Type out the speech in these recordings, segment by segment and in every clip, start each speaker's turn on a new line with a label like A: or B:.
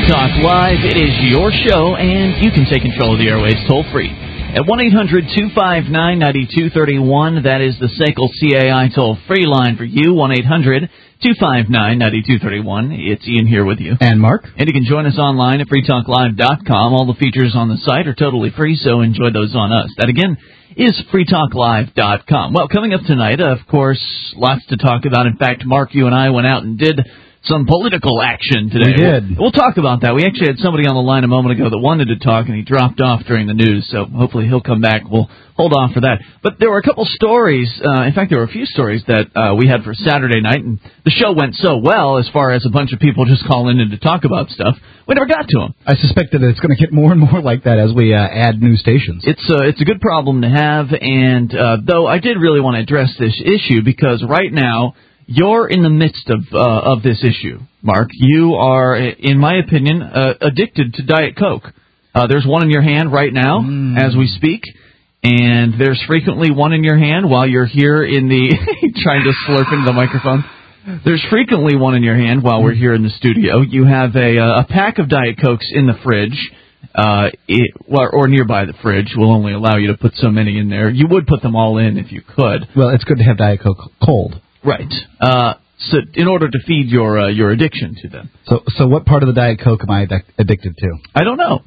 A: Talk Live. It is your show, and you can take control of the airwaves toll-free at 1-800-259-9231. That is the SACL CAI toll-free line for you, 1-800-259-9231. It's Ian here with you.
B: And Mark.
A: And you can join us online at freetalklive.com. All the features on the site are totally free, so enjoy those on us. That, again, is freetalklive.com. Well, coming up tonight, of course, lots to talk about. In fact, Mark, you and I went out and did some political action today.
B: We did.
A: We'll talk about that. We actually had somebody on the line a moment ago that wanted to talk, and he dropped off during the news, so hopefully he'll come back. We'll hold off for that. But there were a couple stories. In fact, there were a few stories that we had for Saturday night, and the show went so well as far as a bunch of people just calling in to talk about stuff. We never got to them.
B: I suspect that it's going to get more and more like that as we add new stations.
A: It's a good problem to have, and though I did really want to address this issue because right now you're in the midst of this issue, Mark. You are, in my opinion, addicted to Diet Coke. There's one in your hand right now as we speak, and there's frequently one in your hand while you're here in the trying to slurp into the microphone. There's frequently one in your hand while we're here in the studio. You have a pack of Diet Cokes in the fridge, or nearby the fridge. Will only allow you to put so many in there. You would put them all in if you could.
B: Well, it's good to have Diet Coke cold.
A: Right. So in order to feed your addiction to them.
B: So what part of the Diet Coke am I addicted to?
A: I don't know.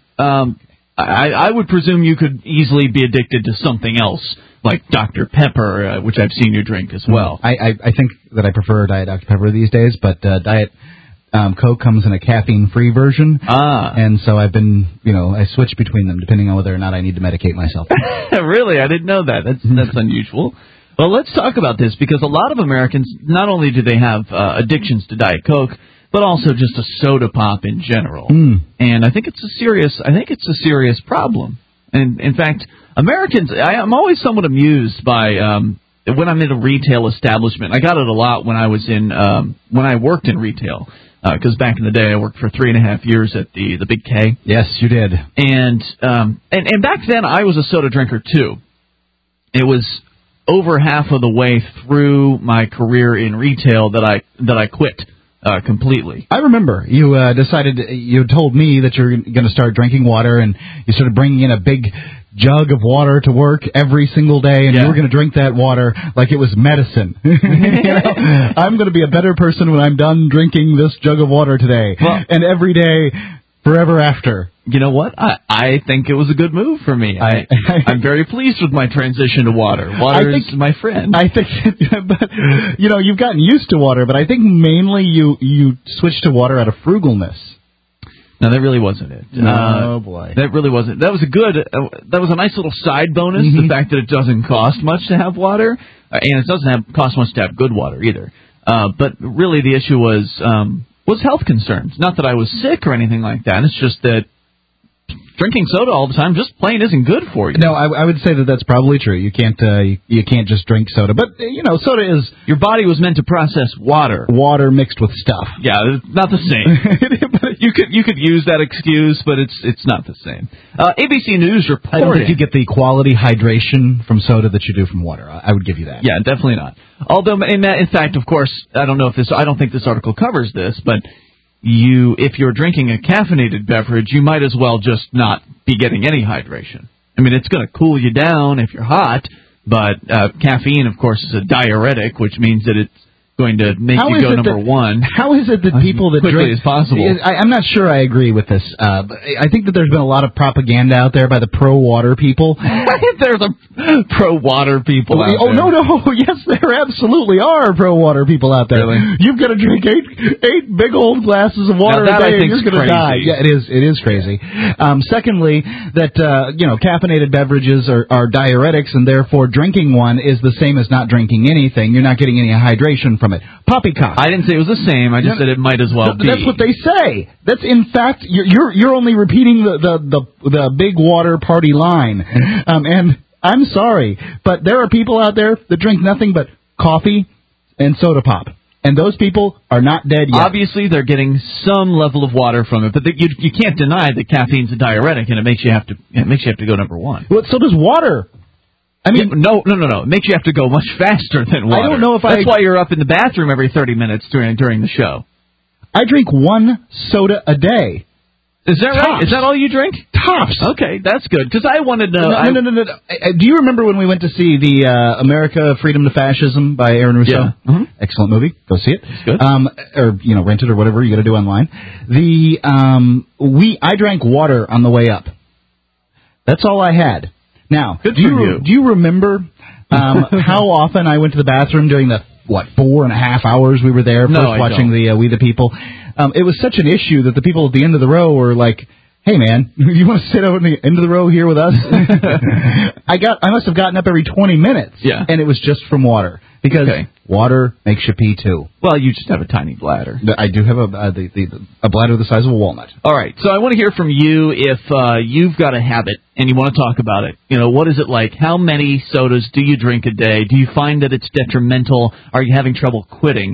A: I would presume you could easily be addicted to something else, like Dr. Pepper, which I've seen you drink as well.
B: I think that I prefer Diet Dr. Pepper these days, but Diet Coke comes in a caffeine-free version. And so I've been, I switch between them depending on whether or not I need to medicate myself.
A: Really? I didn't know that. That's unusual. Well, let's talk about this because a lot of Americans, not only do they have addictions to Diet Coke, but also just a soda pop in general. And I think it's a serious problem. And in fact, Americans, I'm always somewhat amused by when I'm in a retail establishment. I got it a lot when I was when I worked in retail. Because back in the day, I worked for 3.5 years at the Big K.
B: Yes, you did.
A: And back then, I was a soda drinker too. It was over half of the way through my career in retail that I quit completely.
B: I remember you you told me that you're going to start drinking water, and you started bringing in a big jug of water to work every single day, and you were going to drink that water like it was medicine. I'm going to be a better person when I'm done drinking this jug of water today, and every day forever after.
A: You know what? I think it was a good move for me. I'm very pleased with my transition to water. Water is my friend.
B: I think, but you've gotten used to water, but I think mainly you switched to water out of frugalness.
A: No, that really wasn't it.
B: Oh boy,
A: that really wasn't. That was that was a nice little side bonus. The fact that it doesn't cost much to have water, and it doesn't cost much to have good water either. But really, the issue was health concerns. Not that I was sick or anything like that. It's just that drinking soda all the time just plain isn't good for you.
B: No, I would say that that's probably true. You can't just drink soda. But, soda is...
A: Your body was meant to process water.
B: Water mixed with stuff.
A: Yeah, not the same. You could use that excuse, but it's not the same. ABC News reported...
B: I don't think you get the quality hydration from soda that you do from water. I would give you that.
A: Yeah, definitely not. Although, in fact, of course, I don't think this article covers this, but... if you're drinking a caffeinated beverage, you might as well just not be getting any hydration. I mean, it's going to cool you down if you're hot, but caffeine, of course, is a diuretic, which means that it's going to make you go number one.
B: How is it that people that
A: quickly
B: drink...
A: as possible.
B: I'm not sure I agree with this. But I think that there's been a lot of propaganda out there by the pro-water people.
A: There's the pro-water people out there.
B: No. Yes, there absolutely are pro-water people out there.
A: Really?
B: You've got to drink eight big old glasses of water a day and you're going to die. Yeah, it is crazy. Secondly, that caffeinated beverages are diuretics, and therefore drinking one is the same as not drinking anything. You're not getting any hydration from it. Poppycock.
A: I didn't say it was the same. I just said it might as well be.
B: That's what they say. That's in fact you're only repeating the big water party line. And I'm sorry, but there are people out there that drink nothing but coffee and soda pop. And those people are not dead yet.
A: Obviously, they're getting some level of water from it, but you can't deny that caffeine's a diuretic, and it makes you have to go number one.
B: Well, so does water. I mean,
A: no. It makes you have to go much faster than water.
B: I don't know if
A: That's why you're up in the bathroom every 30 minutes during the show.
B: I drink one soda a day.
A: Is that right?
B: Tops.
A: Is that all you drink?
B: Tops.
A: Okay, that's good. Because I wanted to know.
B: No. Do you remember when we went to see the America Freedom to Fascism by Aaron Russo?
A: Yeah. Mm-hmm.
B: Excellent movie. Go see it.
A: It's good.
B: Or rent it or whatever you got to do online. I drank water on the way up. That's all I had. Now,
A: good
B: do you remember how often I went to the bathroom during the 4.5 hours we were there first watching the We the People? It was such an issue that the people at the end of the row were like, "Hey man, you want to sit over at the end of the row here with us?" I must have gotten up every 20 minutes, and it was just from water because water makes you pee too.
A: Well, you just have a tiny bladder.
B: I do have a bladder the size of a walnut.
A: All right, so I want to hear from you if you've got a habit and you want to talk about it. What is it like? How many sodas do you drink a day? Do you find that it's detrimental? Are you having trouble quitting?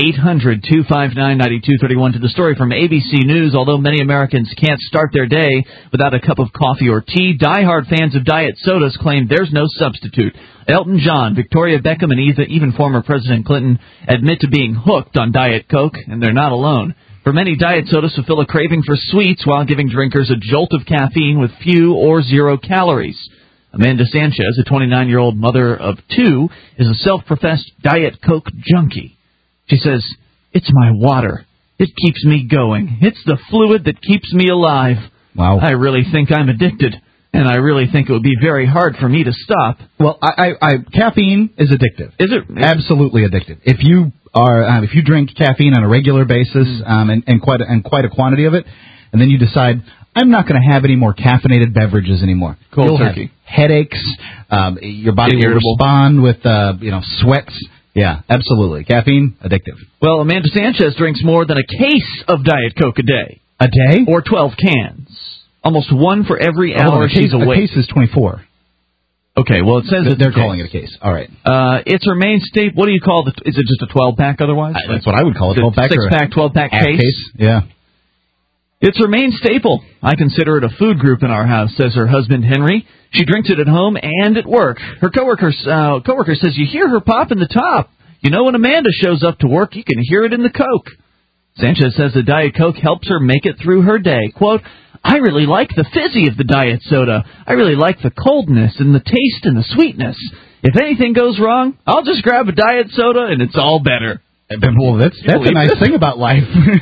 A: 800-259-9231 to the story from ABC News. Although many Americans can't start their day without a cup of coffee or tea, diehard fans of diet sodas claim there's no substitute. Elton John, Victoria Beckham, and even former President Clinton admit to being hooked on Diet Coke, and they're not alone. For many, diet sodas fulfill a craving for sweets while giving drinkers a jolt of caffeine with few or zero calories. Amanda Sanchez, a 29-year-old mother of two, is a self-professed Diet Coke junkie. She says, "It's my water. It keeps me going. It's the fluid that keeps me alive.
B: Wow.
A: I really think I'm addicted, and I really think it would be very hard for me to stop."
B: Well, caffeine is addictive.
A: Is it?
B: Absolutely addictive. If you drink caffeine on a regular basis, and quite a quantity of it, and then you decide, I'm not going to have any more caffeinated beverages anymore.
A: Cold turkey.
B: Headaches. Your body will respond with sweats. Yeah, absolutely. Caffeine, addictive.
A: Well, Amanda Sanchez drinks more than a case of Diet Coke a day.
B: A day?
A: Or 12 cans. Almost one for every hour she's awake.
B: A case is 24.
A: Okay, well, it says
B: they're calling it a case. All right.
A: It's her main staple. What do you call it? Is it just a 12-pack otherwise?
B: That's what I would call it. 12-pack.
A: 6-pack, 12-pack case?
B: Yeah.
A: It's her main staple. I consider it a food group in our house, says her husband, Henry. She drinks it at home and at work. Her coworker says you hear her pop in the top. When Amanda shows up to work, you can hear it in the Coke. Sanchez says the Diet Coke helps her make it through her day. Quote, "I really like the fizzy of the diet soda. I really like the coldness and the taste and the sweetness. If anything goes wrong, I'll just grab a diet soda and it's all better."
B: Well, that's a nice thing about life.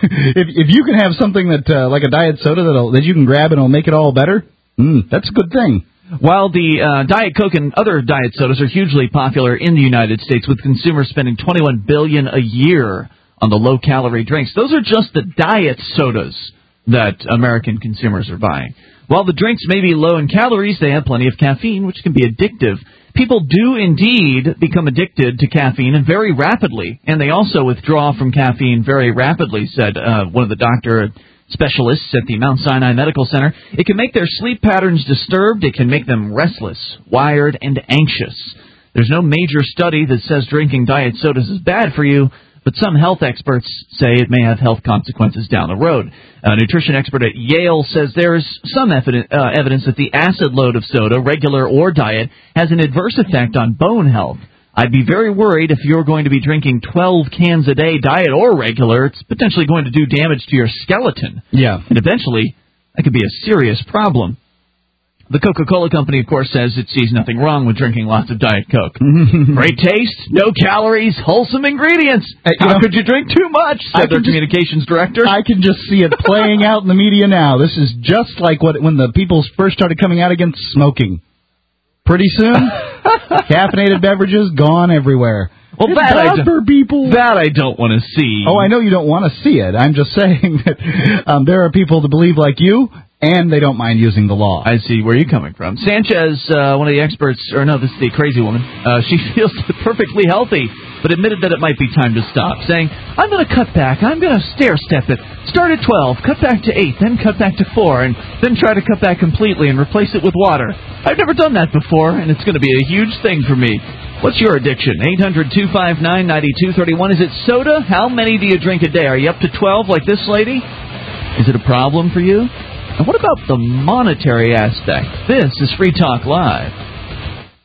B: if you can have something that like a diet soda that you can grab and it'll make it all better, that's a good thing.
A: While the Diet Coke and other diet sodas are hugely popular in the United States, with consumers spending $21 billion a year on the low-calorie drinks, those are just the diet sodas that American consumers are buying. While the drinks may be low in calories, they have plenty of caffeine, which can be addictive. People do indeed become addicted to caffeine, and very rapidly, and they also withdraw from caffeine very rapidly, said one of the doctor specialists at the Mount Sinai Medical Center. It can make their sleep patterns disturbed. It can make them restless, wired, and anxious. There's no major study that says drinking diet sodas is bad for you, but some health experts say it may have health consequences down the road. A nutrition expert at Yale says there's some evidence that the acid load of soda, regular or diet, has an adverse effect on bone health. I'd be very worried if you're going to be drinking 12 cans a day, diet or regular. It's potentially going to do damage to your skeleton.
B: Yeah.
A: And eventually, that could be a serious problem. The Coca-Cola Company, of course, says it sees nothing wrong with drinking lots of Diet Coke. Great taste, no calories, wholesome ingredients. How could you drink too much, said their communications director.
B: I can just see it playing out in the media now. This is just like when the people first started coming out against smoking. Pretty soon, caffeinated beverages gone everywhere.
A: Well,
B: it's bad for people.
A: That I don't want to see.
B: Oh, I know you don't want to see it. I'm just saying that there are people that believe like you, and they don't mind using the law.
A: I see where you're coming from. Sanchez, one of the experts, or no, this is the crazy woman, she feels perfectly healthy, but admitted that it might be time to stop, saying, I'm going to cut back, I'm going to stair-step it. Start at 12, cut back to 8, then cut back to 4, and then try to cut back completely and replace it with water. I've never done that before, and it's going to be a huge thing for me. What's your addiction? 800-259-9231. Is it soda? How many do you drink a day? Are you up to 12 like this lady? Is it a problem for you? And what about the monetary aspect? This is Free Talk Live.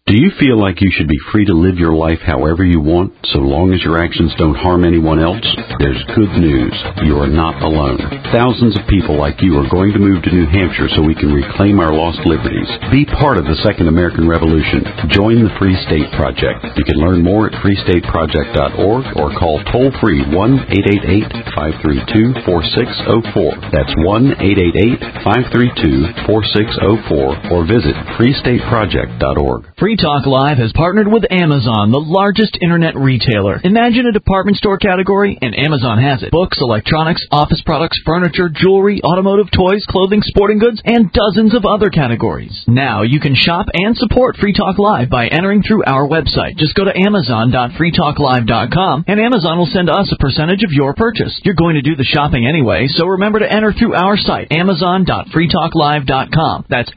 C: Do you feel like you should be free to live your life however you want, so long as your actions don't harm anyone else? There's good news. You are not alone. Thousands of people like you are going to move to New Hampshire so we can reclaim our lost liberties. Be part of the Second American Revolution. Join the Free State Project. You can learn more at freestateproject.org or call toll-free 1-888-532-4604. That's 1-888-532-4604 or visit freestateproject.org.
A: Free Talk Live has partnered with Amazon, the largest internet retailer. Imagine a department store category, and Amazon has it. Books, electronics, office products, furniture, jewelry, automotive, toys, clothing, sporting goods, and dozens of other categories. Now you can shop and support Free Talk Live by entering through our website. Just go to amazon.freetalklive.com, and Amazon will send us a percentage of your purchase. You're going to do the shopping anyway, so remember to enter through our site, amazon.freetalklive.com. That's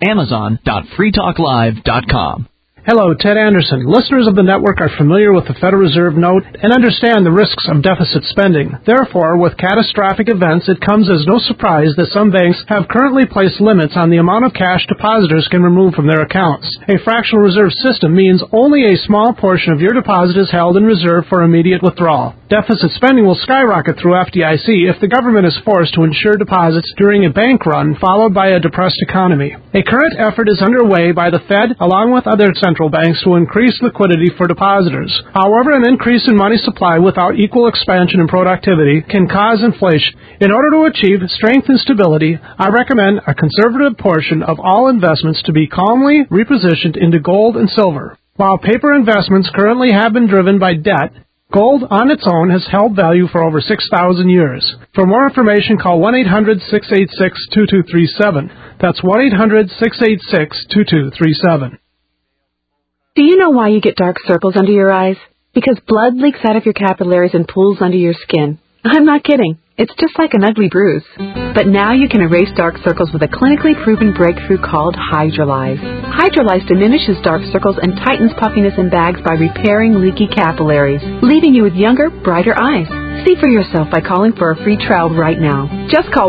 A: amazon.freetalklive.com.
D: Hello, Ted Anderson. Listeners of the network are familiar with the Federal Reserve note and understand the risks of deficit spending. Therefore, with catastrophic events, it comes as no surprise that some banks have currently placed limits on the amount of cash depositors can remove from their accounts. A fractional reserve system means only a small portion of your deposit is held in reserve for immediate withdrawal. Deficit spending will skyrocket through FDIC if the government is forced to insure deposits during a bank run followed by a depressed economy. A current effort is underway by the Fed along with other central banks to increase liquidity for depositors. However, an increase in money supply without equal expansion in productivity can cause inflation. In order to achieve strength and stability, I recommend a conservative portion of all investments to be calmly repositioned into gold and silver. While paper investments currently have been driven by debt, gold on its own has held value for over 6,000 years. For more information, call 1-800-686-2237. That's 1-800-686-2237.
E: Do you know why you get dark circles under your eyes? Because blood leaks out of your capillaries and pools under your skin. I'm not kidding. It's just like an ugly bruise. But now you can erase dark circles with a clinically proven breakthrough called Hydrolyze. Hydrolyze diminishes dark circles and tightens puffiness in bags by repairing leaky capillaries, leaving you with younger, brighter eyes. See for yourself by calling for a free trial right now. Just call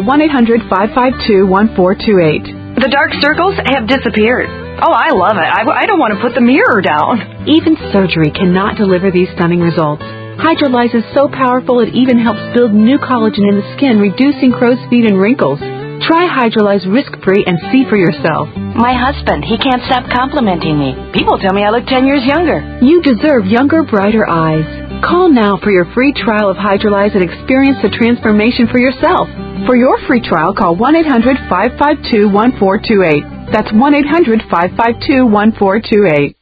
E: 1-800-552-1428.
F: The dark circles have disappeared. Oh, I love it. I don't want to put the mirror down.
E: Even surgery cannot deliver these stunning results. Hydrolyze is so powerful it even helps build new collagen in the skin, reducing crow's feet and wrinkles. Try Hydrolyze risk-free and see for yourself.
F: My husband, he can't stop complimenting me. People tell me I look 10 years younger.
E: You deserve younger, brighter eyes. Call now for your free trial of Hydrolyze and experience the transformation for yourself. For your free trial, call 1-800-552-1428. That's 1-800-552-1428.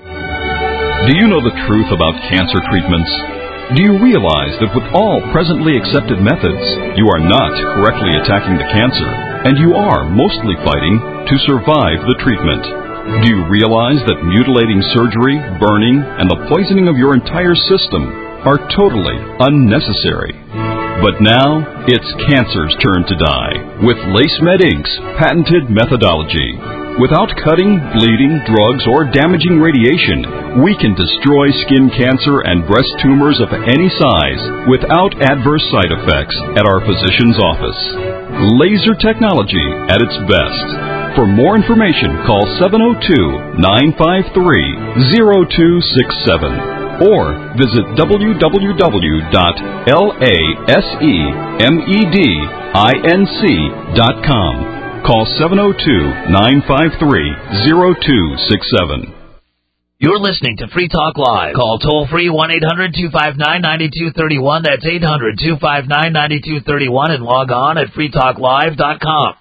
G: Do you know the truth about cancer treatments? Do you realize that with all presently accepted methods, you are not correctly attacking the cancer, and you are mostly fighting to survive the treatment? Do you realize that mutilating surgery, burning, and the poisoning of your entire system are totally unnecessary? But now, it's cancer's turn to die with LaceMed Inc.'s patented methodology. Without cutting, bleeding, drugs, or damaging radiation, we can destroy skin cancer and breast tumors of any size without adverse side effects at our physician's office. Laser technology at its best. For more information, call 702-953-0267 or visit www.lasemedinc.com. Call 702-953-0267.
H: You're listening to Free Talk Live. Call toll-free 1-800-259-9231. That's 800-259-9231. And log on at freetalklive.com.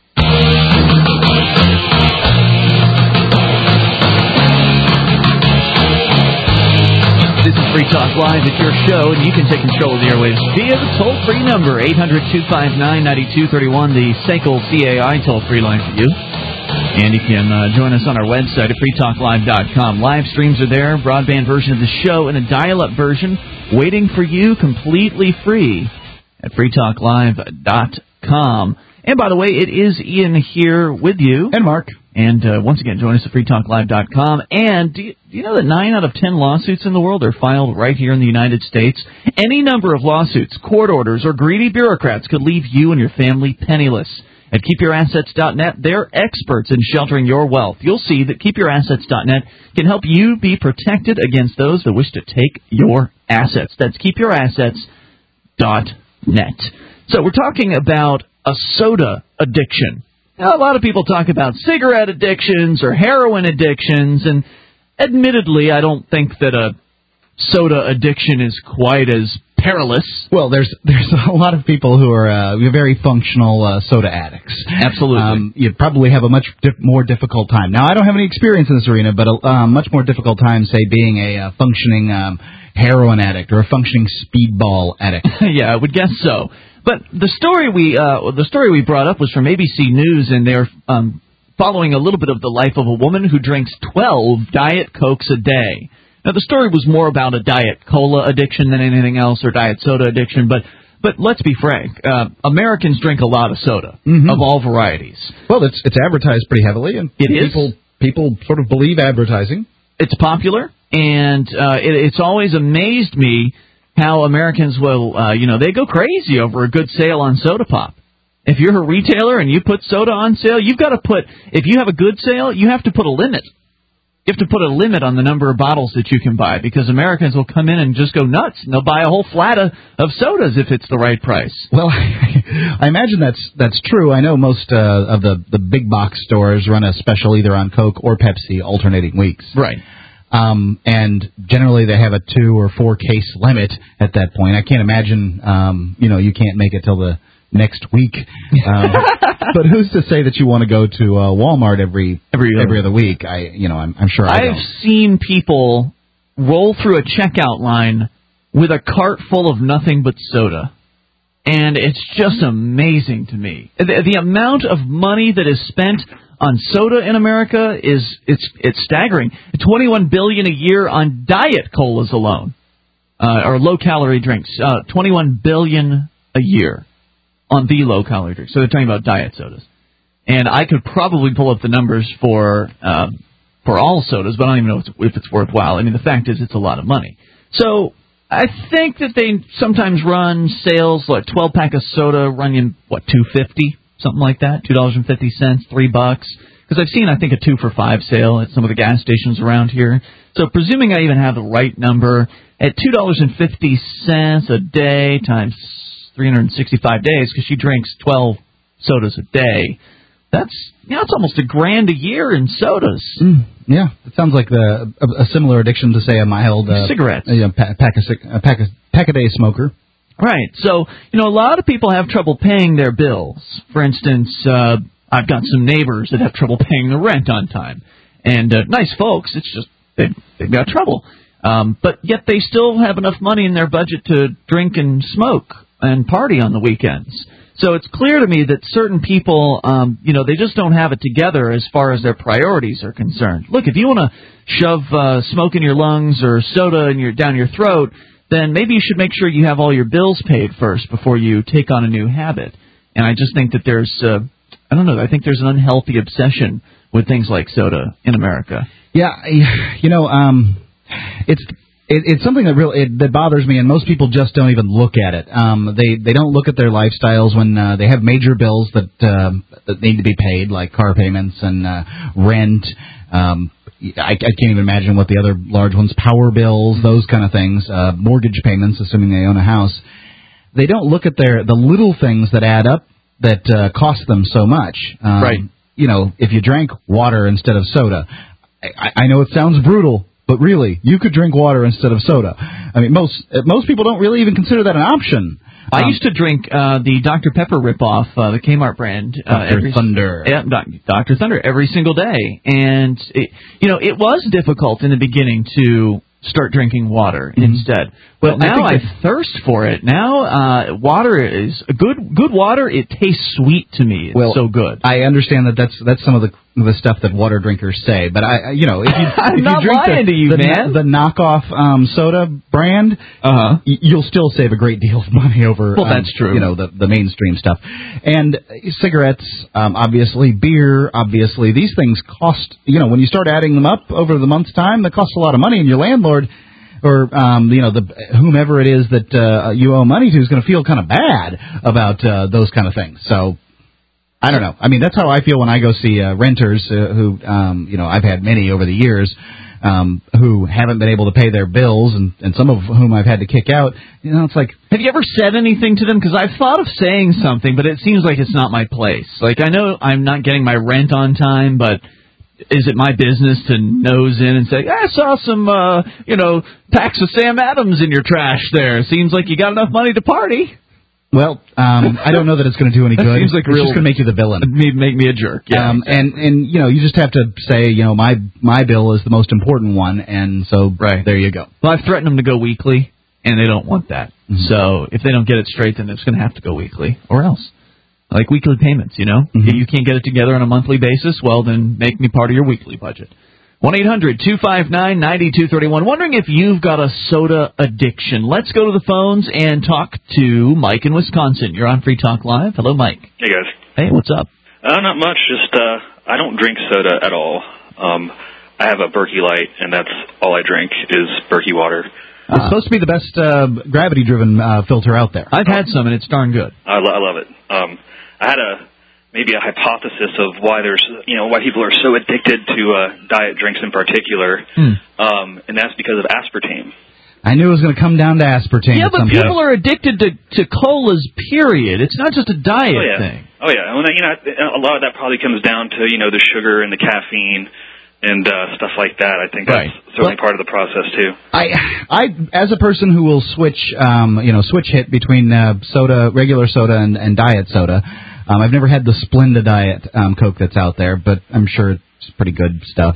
A: This is Free Talk Live. It's your show, and you can take control of the airwaves via the toll-free number, 800-259-9231, the SACL CAI toll-free line for you. And you can join us on our website at freetalklive.com. Live streams are there, broadband version of the show, and a dial-up version waiting for you completely free at freetalklive.com. And by the way, it is Ian here with you.
B: And Mark.
A: And once again, join us at freetalklive.com. And do you know that 9 out of 10 lawsuits in the world are filed right here in the United States? Any number of lawsuits, court orders, or greedy bureaucrats could leave you and your family penniless. At KeepYourAssets.net, they're experts in sheltering your wealth. You'll see that KeepYourAssets.net can help you be protected against those that wish to take your assets. That's KeepYourAssets.net. So we're talking about a soda addiction. Now, a lot of people talk about cigarette addictions or heroin addictions, and admittedly, I don't think that a soda addiction is quite as perilous.
B: Well, there's a lot of people who are very functional soda addicts.
A: Absolutely.
B: You'd probably have a much more difficult time. Now, I don't have any experience in this arena, but a much more difficult time, say, being a functioning heroin addict or a functioning speedball addict.
A: Yeah, I would guess so. But the story we brought up was from ABC News, and they're following a little bit of the life of a woman who drinks 12 Diet Cokes a day. Now, the story was more about a Diet Cola addiction than anything else, or Diet Soda addiction, but let's be frank. Americans drink a lot of soda of all varieties.
B: Well, it's advertised pretty heavily, and people sort of believe advertising.
A: It's popular, and it's always amazed me how Americans will, they go crazy over a good sale on soda pop. If you're a retailer and you put soda on sale, you've got to if you have a good sale, you have to put a limit. You have to put a limit on the number of bottles that you can buy, because Americans will come in and just go nuts, and they'll buy a whole flat of sodas if it's the right price.
B: Well, I imagine that's true. I know most of the big box stores run a special either on Coke or Pepsi alternating weeks.
A: Right.
B: And generally they have a 2 or 4 case limit at that point. I can't imagine, you can't make it till the next week. But who's to say that you want to go to Walmart every other week? I'm sure
A: I've seen people roll through a checkout line with a cart full of nothing but soda. And it's just amazing to me. The amount of money that is spent on soda in America it's staggering. $21 billion a year on Diet Colas alone, or low-calorie drinks. $21 billion a year on the low-calorie drinks. So they're talking about diet sodas. And I could probably pull up the numbers for all sodas, but I don't even know if it's worthwhile. I mean, the fact is it's a lot of money. So I think that they sometimes run sales, like 12-pack of soda run you, $2.50? Something like that, $2.50, $3. Because I've seen, I think, a 2 for $5 sale at some of the gas stations around here. So presuming I even have the right number, at $2.50 a day times 365 days, because she drinks 12 sodas a day, that's almost $1,000 a year in sodas.
B: Yeah, it sounds like a similar addiction to, say, a mild
A: cigarettes,
B: pack a day smoker.
A: Right. So, a lot of people have trouble paying their bills. For instance, I've got some neighbors that have trouble paying the rent on time. And nice folks, it's just they've got trouble. But yet they still have enough money in their budget to drink and smoke and party on the weekends. So it's clear to me that certain people, they just don't have it together as far as their priorities are concerned. Look, if you want to shove smoke in your lungs or soda down your throat, then maybe you should make sure you have all your bills paid first before you take on a new habit. And I just think that there's, I think there's an unhealthy obsession with things like soda in America.
B: Yeah, it's something that bothers me, and most people just don't even look at it. They don't look at their lifestyles when they have major bills that need to be paid, like car payments and rent. I can't even imagine what the other large ones, power bills, those kind of things, mortgage payments, assuming they own a house. They don't look at the little things that add up that cost them so much.
A: Right.
B: If you drank water instead of soda, I know it sounds brutal, but really, you could drink water instead of soda. I mean, most people don't really even consider that an option.
A: I used to drink the Dr. Pepper ripoff, the Kmart brand.
B: Dr. Thunder.
A: Yeah, Dr. Thunder, every single day. And, it was difficult in the beginning to start drinking water instead. But now I thirst for it. Now water is good water. It tastes sweet to me. It's so good.
B: I understand that's some of the stuff that water drinkers say. But if you
A: I'm not
B: drink
A: lying to you, man.
B: The knockoff soda brand, you'll still save a great deal of money over.
A: Well, that's true.
B: The mainstream stuff, and cigarettes, obviously, beer, obviously, these things cost. When you start adding them up over the month's time, that costs a lot of money, and your landlord or whomever it is that you owe money to is going to feel kind of bad about those kind of things. So I don't know. I mean, that's how I feel when I go see renters who, I've had many over the years who haven't been able to pay their bills, and some of whom I've had to kick out. It's like,
A: have you ever said anything to them? Because I've thought of saying something, but it seems like it's not my place. Like, I know I'm not getting my rent on time, but is it my business to nose in and say, I saw some, packs of Sam Adams in your trash there. Seems like you got enough money to party.
B: Well, I don't know that it's going to do any good.
A: Seems like
B: it's just going to make you the villain.
A: Make me a jerk. Yeah,
B: and you just have to say, my bill is the most important one, and so there you go.
A: Well, I've threatened them to go weekly, and they don't want that. Mm-hmm. So if they don't get it straight, then it's going to have to go weekly, or else. Like weekly payments, Mm-hmm. If you can't get it together on a monthly basis, well, then make me part of your weekly budget. 1-800-259-9231. Wondering if you've got a soda addiction. Let's go to the phones and talk to Mike in Wisconsin. You're on Free Talk Live. Hello, Mike.
I: Hey, guys.
A: Hey, what's up?
I: Not much. Just I don't drink soda at all. I have a Berkey Light, and that's all I drink is Berkey water.
B: It's supposed to be the best gravity-driven filter out there.
A: I've had some, and it's darn good.
I: I love it. I had maybe a hypothesis of why why people are so addicted to diet drinks in particular, and that's because of aspartame.
B: I knew it was going to come down to aspartame.
A: Yeah, but people are addicted to colas, period. It's not just a diet thing.
I: Oh, yeah. Well, a lot of that probably comes down to, the sugar and the caffeine and stuff like that. I think that's certainly part of the process, too.
B: I as a person who will switch hit between regular soda and diet soda, I've never had the Splenda Diet Coke that's out there, but I'm sure it's pretty good stuff.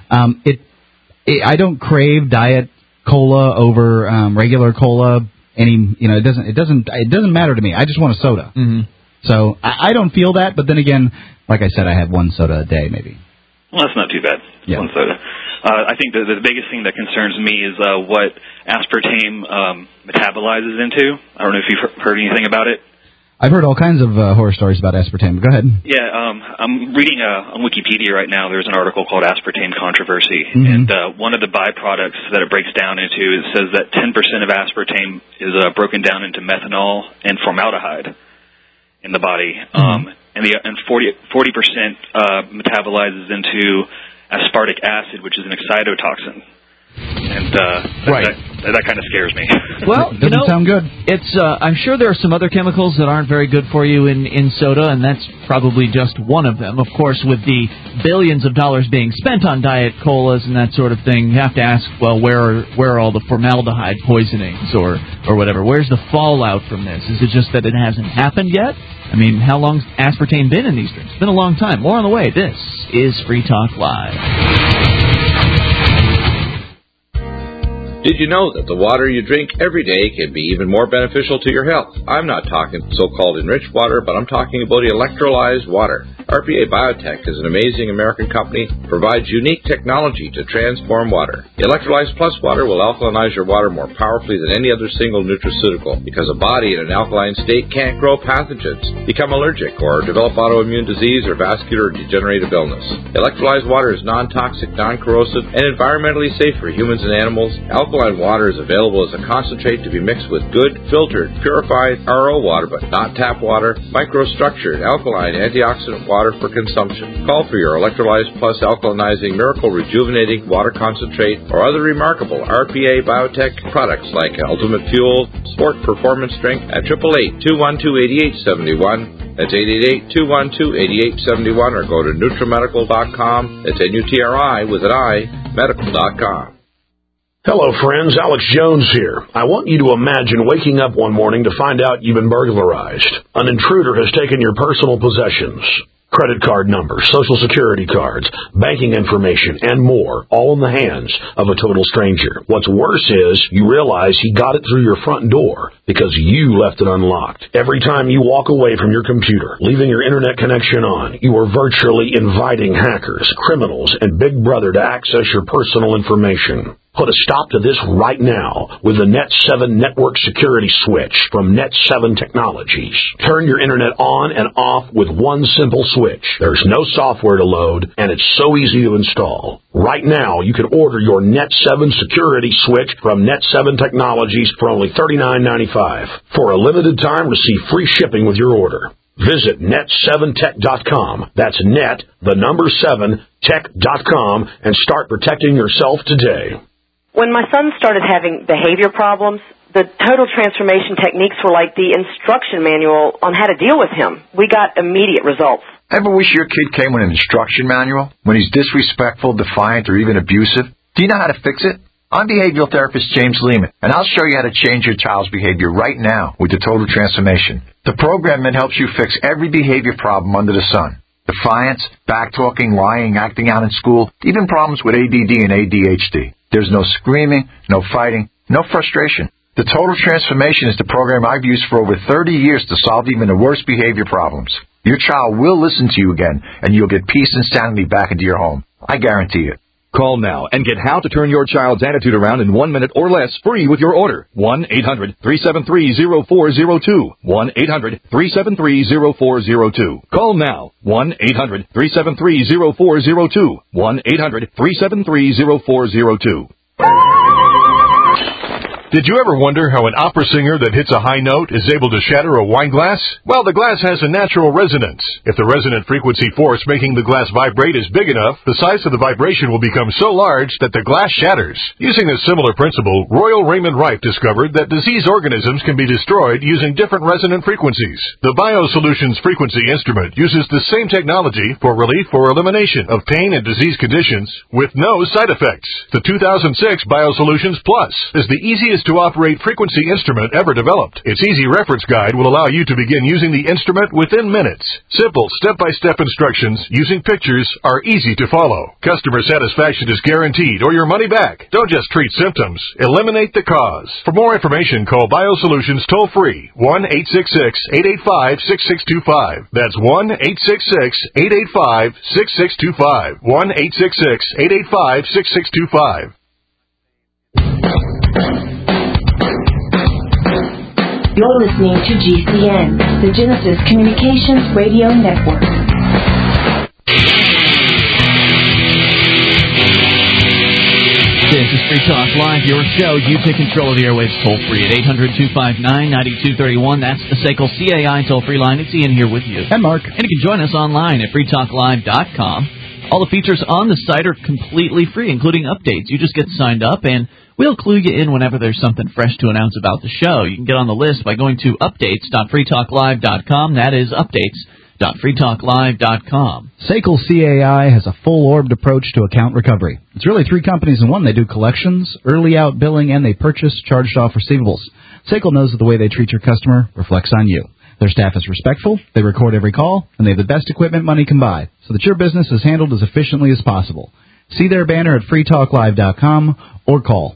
B: I don't crave diet cola over regular cola. It doesn't matter to me. I just want a soda.
A: Mm-hmm.
B: So I don't feel that. But then again, like I said, I have one soda a day, maybe.
I: Well, that's not too bad.
B: Yeah.
I: One soda. I think the biggest thing that concerns me is what aspartame metabolizes into. I don't know if you've heard anything about it.
B: I've heard all kinds of horror stories about aspartame. Go ahead.
I: Yeah, I'm reading on Wikipedia right now. There's an article called Aspartame Controversy,
B: mm-hmm.
I: and one of the byproducts that it breaks down into, it says that 10% of aspartame is broken down into methanol and formaldehyde in the body,
B: mm-hmm.
I: and 40% metabolizes into aspartic acid, which is an excitotoxin. And that kind of scares me.
A: Well,
B: doesn't sound good.
A: It's I'm sure there are some other chemicals that aren't very good for you in soda, and that's probably just one of them. Of course, with the billions of dollars being spent on diet colas and that sort of thing, you have to ask, well, where are all the formaldehyde poisonings or whatever? Where's the fallout from this? Is it just that it hasn't happened yet? I mean, how long's aspartame been in these drinks? It's been a long time. More on the way. This is Free Talk Live.
J: Did you know that the water you drink every day can be even more beneficial to your health? I'm not talking so-called enriched water, but I'm talking about electrolyzed water. RPA Biotech is an amazing American company, provides unique technology to transform water. Electrolyzed Plus water will alkalinize your water more powerfully than any other single nutraceutical, because a body in an alkaline state can't grow pathogens, become allergic, or develop autoimmune disease or vascular degenerative illness. Electrolyzed water is non-toxic, non-corrosive, and environmentally safe for humans and animals. Alkaline water is available as a concentrate to be mixed with good, filtered, purified RO water, but not tap water, microstructured, alkaline, antioxidant water for consumption. Call for your Electrolyzed Plus alkalinizing miracle rejuvenating water concentrate or other remarkable RPA Biotech products like Ultimate Fuel, Sport Performance Drink at 888-212-8871. That's 888-212-8871, or go to NutriMedical.com. That's N-U-T-R-I with an I, medical.com.
K: Hello, friends. Alex Jones here. I want you to imagine waking up one morning to find out you've been burglarized. An intruder has taken your personal possessions. Credit card numbers, social security cards, banking information, and more, all in the hands of a total stranger. What's worse is you realize he got it through your front door because you left it unlocked. Every time you walk away from your computer, leaving your internet connection on, you are virtually inviting hackers, criminals, and Big Brother to access your personal information. Put a stop to this right now with the Net 7 Network Security Switch from Net 7 Technologies. Turn your internet on and off with one simple switch. There's no software to load, and it's so easy to install. Right now, you can order your Net 7 Security Switch from Net 7 Technologies for only $39.95. For a limited time, receive free shipping with your order. Visit net7tech.com. That's net, the number 7, tech.com, and start protecting yourself today.
L: When my son started having behavior problems, the total transformation techniques were like the instruction manual on how to deal with him. We got immediate results.
M: Ever wish your kid came with an instruction manual when he's disrespectful, defiant, or even abusive? Do you know how to fix it? I'm behavioral therapist James Lehman, and I'll show you how to change your child's behavior right now with the Total Transformation. The program that helps you fix every behavior problem under the sun. Defiance, backtalking, lying, acting out in school, even problems with ADD and ADHD. There's no screaming, no fighting, no frustration. The Total Transformation is the program I've used for over 30 years to solve even the worst behavior problems. Your child will listen to you again, and you'll get peace and sanity back into your home. I guarantee it.
N: Call now and get how to turn your child's attitude around in 1 minute or less free with your order. 1-800-373-0402. 1-800-373-0402. Call now. 1-800-373-0402. 1-800-373-0402.
O: Did you ever wonder how an opera singer that hits a high note is able to shatter a wine glass? Well, the glass has a natural resonance. If the resonant frequency force making the glass vibrate is big enough, the size of the vibration will become so large that the glass shatters. Using a similar principle, Royal Raymond Rife discovered that disease organisms can be destroyed using different resonant frequencies. The BioSolutions frequency instrument uses the same technology for relief or elimination of pain and disease conditions with no side effects. The 2006 BioSolutions Plus is the easiest to operate frequency instrument ever developed. Its easy reference guide will allow you to begin using the instrument within minutes. Simple step-by-step instructions using pictures are easy to follow. Customer satisfaction is guaranteed or your money back. Don't just treat symptoms, eliminate the cause. For more information, call BioSolutions toll-free 1-866-885-6625. That's 1-866-885-6625. 1-866-885-6625.
P: You're listening to GCN, the Genesis Communications Radio Network.
A: This is Free Talk Live, your show. You take control of the airwaves toll-free at 800-259-9231. That's the SACL CAI toll-free line. It's Ian here with you.
B: And Mark.
A: And you can join us online at freetalklive.com. All the features on the site are completely free, including updates. You just get signed up, and we'll clue you in whenever there's something fresh to announce about the show. You can get on the list by going to updates.freetalklive.com. That is updates.freetalklive.com.
B: SACL CAI has a full-orbed approach to account recovery. It's really three companies in one. They do collections, early out billing, and they purchase charged-off receivables. SACL knows that the way they treat your customer reflects on you. Their staff is respectful, they record every call, and they have the best equipment money can buy, so that your business is handled as efficiently as possible. See their banner at freetalklive.com or call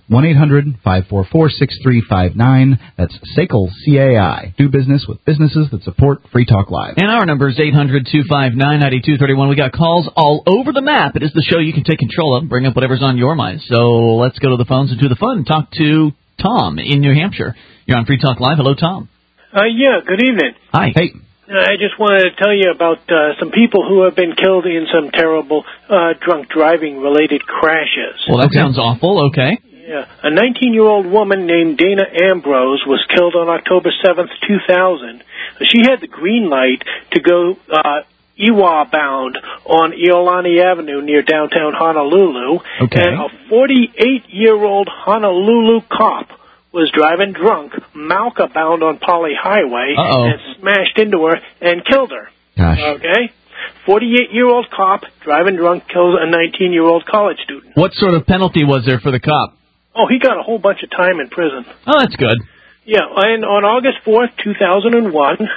B: 1-800-544-6359. That's SACL CAI. Do business with businesses that support Free Talk Live.
A: And our number is 800-259-9231. We got calls all over the map. It is the show you can take control of and bring up whatever's on your mind. So let's go to the phones and do the fun. Talk to Tom in New Hampshire. You're on Free Talk Live. Hello, Tom.
Q: Yeah, good evening.
A: Hi.
B: Hey.
Q: I just wanted to tell you about some people who have been killed in some terrible drunk driving-related crashes.
A: Well, that sounds awful. Okay.
Q: Yeah. A 19-year-old woman named Dana Ambrose was killed on October 7th, 2000. She had the green light to go Iwa-bound on Iolani Avenue near downtown Honolulu.
A: Okay.
Q: And a 48-year-old Honolulu cop was driving drunk, Malca-bound on Poly Highway, and smashed into her and killed her.
B: Gosh.
Q: Okay? 48-year-old cop driving drunk kills a 19-year-old college student.
A: What sort of penalty was there for the cop?
Q: Oh, he got a whole bunch of time in prison.
A: Oh, that's good.
Q: Yeah, and on August 4th, 2001,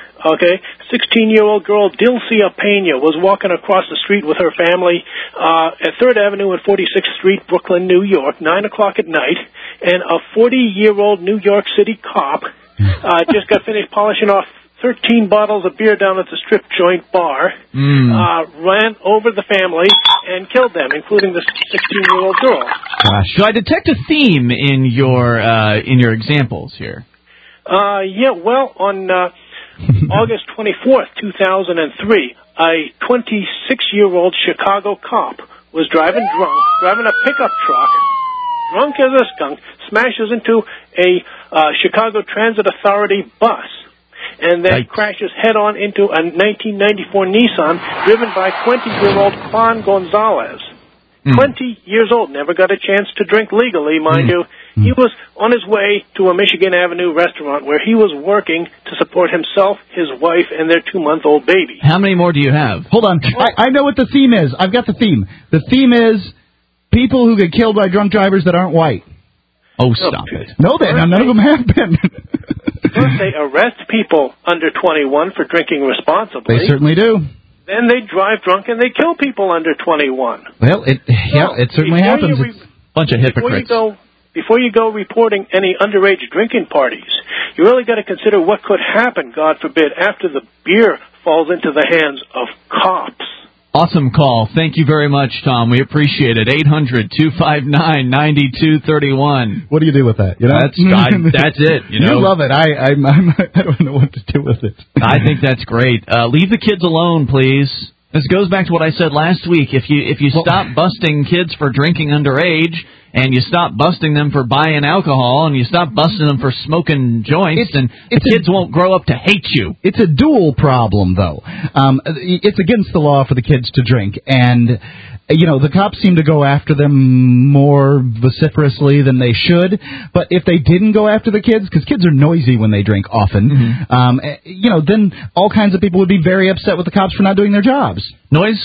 Q: 16-year-old girl Dilcia Pena was walking across the street with her family at 3rd Avenue and 46th Street, Brooklyn, New York, 9 o'clock at night, and a 40-year-old New York City cop just got finished polishing off 13 bottles of beer down at the strip joint bar, ran over the family and killed them, including the 16-year-old girl.
A: Gosh. Do I detect a theme in your examples here?
Q: Yeah, well, on August 24th, 2003, a 26-year-old Chicago cop was driving a pickup truck, drunk as a skunk, smashes into a Chicago Transit Authority bus. and then crashes head-on into a 1994 Nissan driven by 20-year-old Juan Gonzalez. 20 years old, never got a chance to drink legally, mind you. He was on his way to a Michigan Avenue restaurant where he was working to support himself, his wife, and their 2-month-old baby.
A: How many more do you have?
B: Hold on. I know what the theme is. I've got the theme. The theme is people who get killed by drunk drivers that aren't white.
A: Oh, stop it.
B: No, none of them have been.
Q: First, they arrest people under 21 for drinking responsibly.
B: They certainly do.
Q: Then they drive drunk and they kill people under 21.
B: Well, it certainly happens.
A: It's a bunch of hypocrites.
Q: Before you go reporting any underage drinking parties, you really got to consider what could happen, God forbid, after the beer falls into the hands of cops.
A: Awesome call. Thank you very much, Tom. We appreciate it. 800-259-9231.
B: What do you do with that? You know?
A: That's it. You know?
B: You love it. I don't know what to do with it.
A: I think that's great. Leave the kids alone, please. This goes back to what I said last week. If you stop busting kids for drinking underage, and you stop busting them for buying alcohol, and you stop busting them for smoking joints, and the kids won't grow up to hate you.
B: It's a dual problem, though. It's against the law for the kids to drink, and the cops seem to go after them more vociferously than they should. But if they didn't go after the kids, because kids are noisy when they drink often, then all kinds of people would be very upset with the cops for not doing their jobs.
A: Noise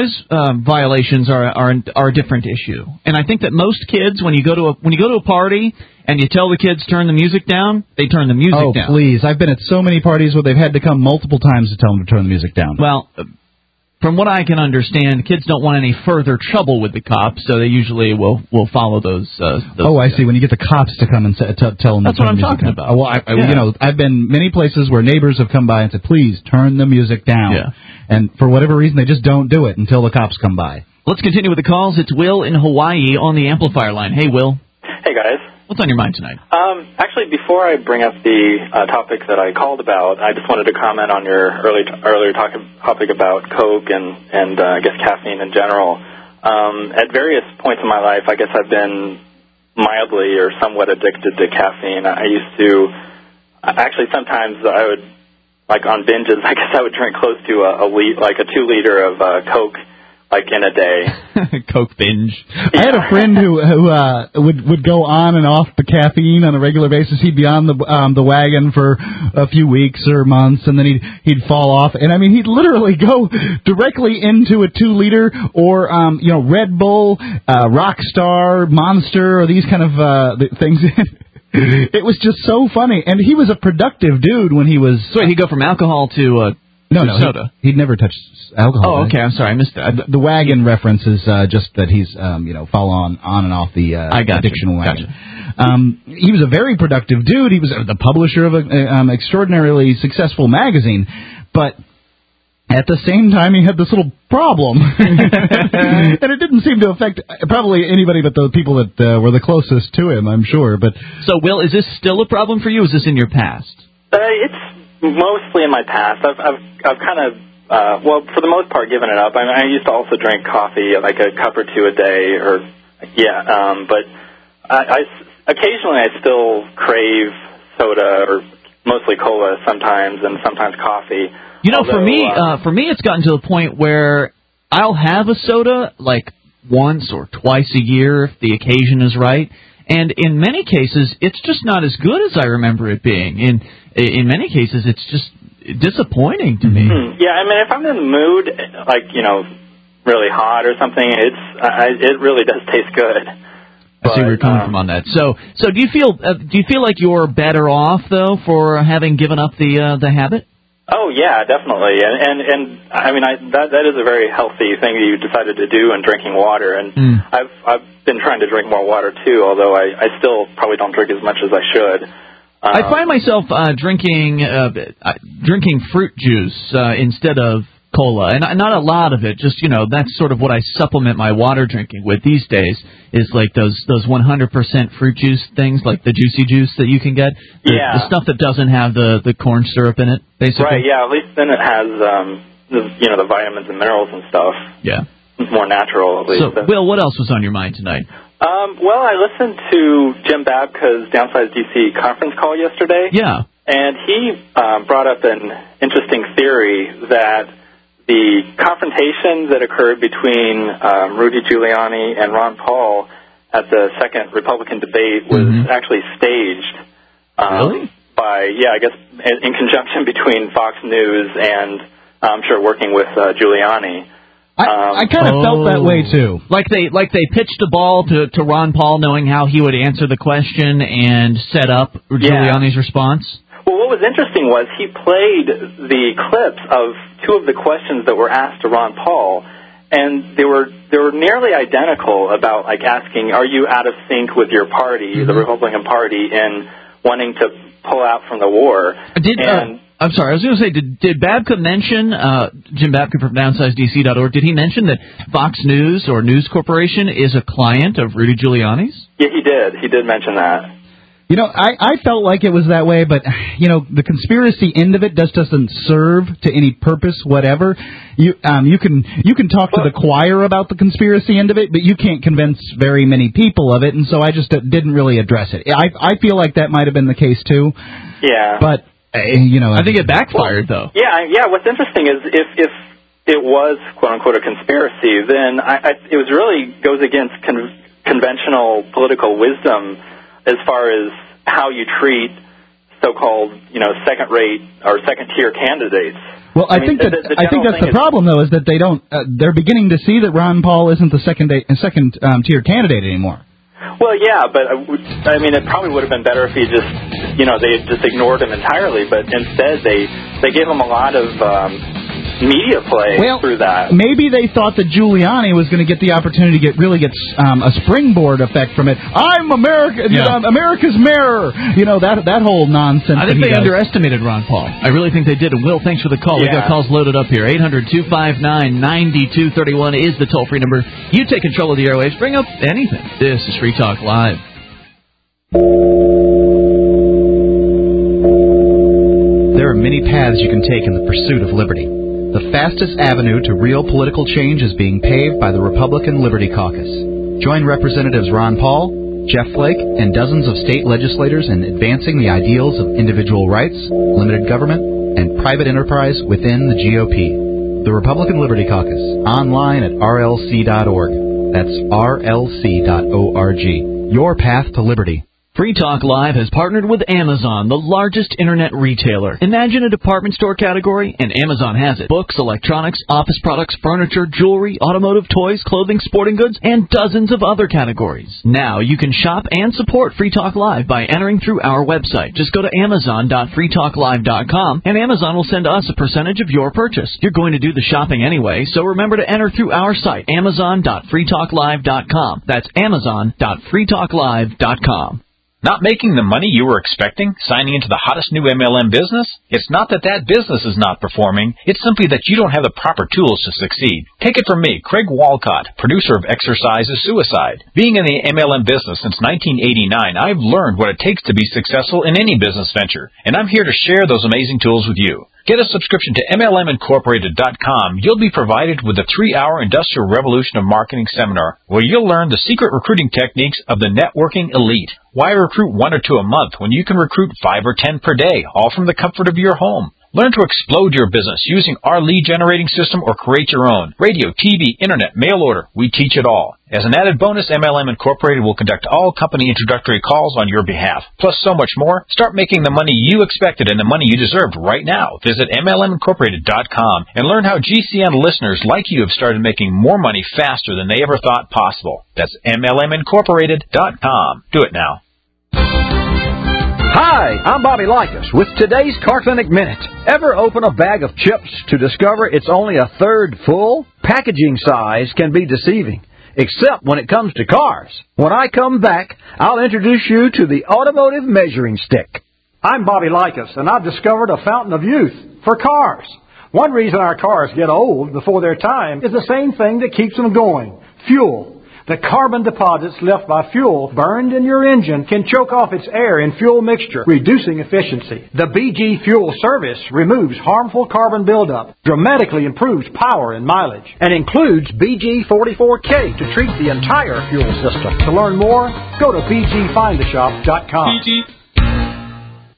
A: violations are a different issue, and I think that most kids, when you go to a party and you tell the kids turn the music down, they turn the music down.
B: Oh, please! I've been at so many parties where they've had to come multiple times to tell them to turn the music down.
A: Well, from what I can understand, kids don't want any further trouble with the cops, so they usually will follow those.
B: I see. When you get the cops to come and tell them,
A: that's
B: to turn
A: what I'm
B: the music
A: talking
B: down.
A: about.
B: Well, I've been many places where neighbors have come by and said, "Please turn the music down."
A: Yeah.
B: And for whatever reason, they just don't do it until the cops come by.
A: Let's continue with the calls. It's Will in Hawaii on the amplifier line. Hey, Will.
R: Hey, guys.
A: What's on your mind tonight?
R: Actually, before I bring up the topic that I called about, I just wanted to comment on your earlier topic about Coke and I guess caffeine in general. At various points in my life, I guess I've been mildly or somewhat addicted to caffeine. I used to actually sometimes I would, like on binges, I guess I would drink close to a 2 liter of Coke, like in a day.
A: Coke binge.
B: I had a friend who would go on and off the caffeine on a regular basis. He'd be on the wagon for a few weeks or months, and then he'd fall off. And I mean, he'd literally go directly into a 2 liter or Red Bull, Rockstar, Monster, or these kind of things. It was just so funny, and he was a productive dude when he was.
A: So he'd go from alcohol to soda.
B: He'd never touched alcohol.
A: Oh, okay. I'm sorry, I missed that.
B: The wagon reference is just that he's fall on and off the addiction wagon.
A: Gotcha.
B: He was a very productive dude. He was the publisher of an extraordinarily successful magazine, but at the same time, he had this little problem, and it didn't seem to affect probably anybody but the people that were the closest to him, I'm sure. But
A: so, Will, is this still a problem for you? Or is this in your past?
R: It's mostly in my past. I've kind of for the most part given it up. I mean, I used to also drink coffee, like a cup or two a day, but I occasionally I still crave soda or mostly cola sometimes, and sometimes coffee.
A: For me, it's gotten to the point where I'll have a soda like once or twice a year if the occasion is right. And in many cases, it's just not as good as I remember it being. In many cases, it's just disappointing to me.
R: Yeah, I mean, if I'm in the mood, like, really hot or something, it really does taste good.
A: I see where you're coming from on that. So do you feel like you're better off though for having given up the habit?
R: Oh yeah, definitely, and I mean that is a very healthy thing that you decided to do in drinking water, and I've been trying to drink more water too, although I still probably don't drink as much as I should.
A: I find myself drinking fruit juice instead of cola, and not a lot of it. Just that's sort of what I supplement my water drinking with these days. Is like those 100% fruit juice things, like the juicy juice that you can get. The stuff that doesn't have the corn syrup in it, basically.
R: Right. Yeah. At least then it has the vitamins and minerals and stuff.
A: Yeah.
R: It's more natural, at least.
A: So, Will, what else was on your mind tonight?
R: Well, I listened to Jim Babka's Downsize DC conference call yesterday.
A: Yeah.
R: and he brought up an interesting theory that the confrontation that occurred between Rudy Giuliani and Ron Paul at the second Republican debate was actually staged by, I guess, in conjunction between Fox News and, I'm sure, working with Giuliani.
B: I kind of felt that way too.
A: Like they pitched the ball to Ron Paul, knowing how he would answer the question and set up Giuliani's response.
R: Well, what was interesting was he played the clips of two of the questions that were asked to Ron Paul, and they were nearly identical about like asking, "Are you out of sync with your party, the Republican Party, in wanting to pull out from the war?"
A: I'm sorry, I was going to say, did Babka mention, Jim Babka from DownsizeDC.org, did he mention that Fox News or News Corporation is a client of Rudy Giuliani's?
R: Yeah, he did. He did mention that.
B: You know, I felt like it was that way, but, you know, the conspiracy end of it just doesn't serve to any purpose whatever. You can talk to the choir about the conspiracy end of it, but you can't convince very many people of it, and so I just didn't really address it. I feel like that might have been the case, too.
R: Yeah.
B: But, you know...
A: I think it backfired, though.
R: Yeah, what's interesting is if it was, quote-unquote, a conspiracy, then it was really goes against conventional political wisdom as far as how you treat so-called, second-rate or second-tier candidates.
B: Well, I think that's the problem, though, is that they don't. They're beginning to see that Ron Paul isn't the second-tier candidate anymore.
R: Well, yeah, but I mean, it probably would have been better if he just, they just ignored him entirely. But instead, they gave him a lot of media play through that.
B: Maybe they thought that Giuliani was going to get the opportunity to get a springboard effect from it. I'm America, America's mayor. That whole nonsense.
A: I think they underestimated Ron Paul. I really think they did. And Will, thanks for the call. We got calls loaded up here. 800-259-9231 is the toll-free number. You take control of the airwaves. Bring up anything. This is Free Talk Live.
S: There are many paths you can take in the pursuit of liberty. The fastest avenue to real political change is being paved by the Republican Liberty Caucus. Join Representatives Ron Paul, Jeff Flake, and dozens of state legislators in advancing the ideals of individual rights, limited government, and private enterprise within the GOP. The Republican Liberty Caucus, online at rlc.org. That's rlc.org. Your path to liberty.
A: Free Talk Live has partnered with Amazon, the largest internet retailer. Imagine a department store category, and Amazon has it. Books, electronics, office products, furniture, jewelry, automotive, toys, clothing, sporting goods, and dozens of other categories. Now you can shop and support Free Talk Live by entering through our website. Just go to amazon.freetalklive.com, and Amazon will send us a percentage of your purchase. You're going to do the shopping anyway, so remember to enter through our site, amazon.freetalklive.com. That's amazon.freetalklive.com.
T: Not making the money you were expecting? Signing into the hottest new MLM business? It's not that business is not performing. It's simply that you don't have the proper tools to succeed. Take it from me, Craig Walcott, producer of Exercise is Suicide. Being in the MLM business since 1989, I've learned what it takes to be successful in any business venture, and I'm here to share those amazing tools with you. Get a subscription to MLMincorporated.com. You'll be provided with a 3-hour Industrial Revolution of Marketing seminar where you'll learn the secret recruiting techniques of the networking elite. Why recruit 1 or 2 a month when you can recruit 5 or 10 per day, all from the comfort of your home? Learn to explode your business using our lead generating system or create your own. Radio, TV, internet, mail order, we teach it all. As an added bonus, MLM Incorporated will conduct all company introductory calls on your behalf. Plus so much more. Start making the money you expected and the money you deserved right now. Visit MLMincorporated.com and learn how GCN listeners like you have started making more money faster than they ever thought possible. That's MLMincorporated.com. Do it now.
U: Hi, I'm Bobby Likas with today's Car Clinic Minute. Ever open a bag of chips to discover it's only a third full? Packaging size can be deceiving, except when it comes to cars. When I come back, I'll introduce you to the Automotive Measuring Stick.
V: I'm Bobby Likas, and I've discovered a fountain of youth for cars. One reason our cars get old before their time is the same thing that keeps them going, fuel. The carbon deposits left by fuel burned in your engine can choke off its air and fuel mixture, reducing efficiency. The BG Fuel Service removes harmful carbon buildup, dramatically improves power and mileage, and includes BG44K to treat the entire fuel system. To learn more, go to bgfindashop.com.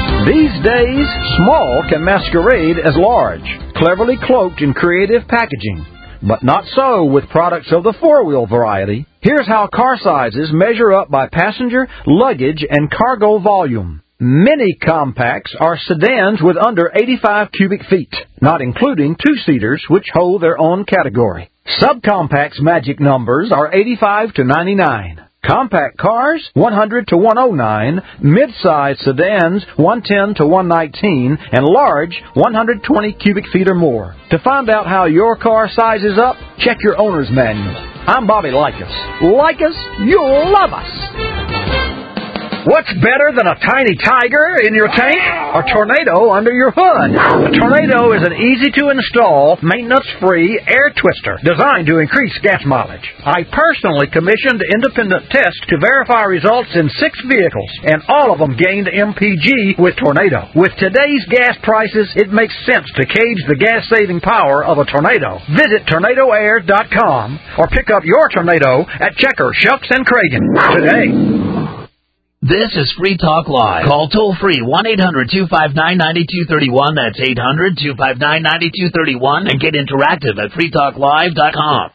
U: These days, small can masquerade as large, cleverly cloaked in creative packaging. But not so with products of the four-wheel variety. Here's how car sizes measure up by passenger, luggage, and cargo volume. Mini compacts are sedans with under 85 cubic feet, not including two-seaters, which hold their own category. Subcompacts' magic numbers are 85 to 99. Compact cars, 100 to 109, mid-size sedans, 110 to 119, and large, 120 cubic feet or more. To find out how your car sizes up, check your owner's manual. I'm Bobby Likas. Like us, you'll love us. What's better than a tiny tiger in your tank? A tornado under your hood. A tornado is an easy-to-install, maintenance-free air twister designed to increase gas mileage. I personally commissioned independent tests to verify results in 6 vehicles, and all of them gained MPG with Tornado. With today's gas prices, it makes sense to gauge the gas-saving power of a tornado. Visit tornadoair.com or pick up your tornado at Checker, Shucks, and Cragen today.
H: This is Free Talk Live. Call toll-free 1-800-259-9231. That's 800-259-9231. And get interactive at freetalklive.com.